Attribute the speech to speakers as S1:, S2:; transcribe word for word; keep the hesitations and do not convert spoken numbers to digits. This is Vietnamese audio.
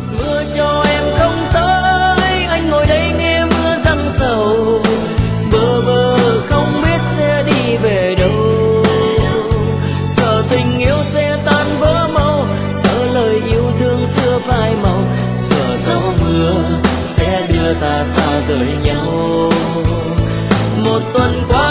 S1: Mưa cho em không tới, anh ngồi đây nghe mưa giăng sầu, bơ vơ không biết sẽ đi về đâu. Sợ tình yêu sẽ tan vỡ mau, sợ lời yêu thương xưa phai màu, sợ gió mưa sẽ đưa ta xa rời nhau. Một tuần qua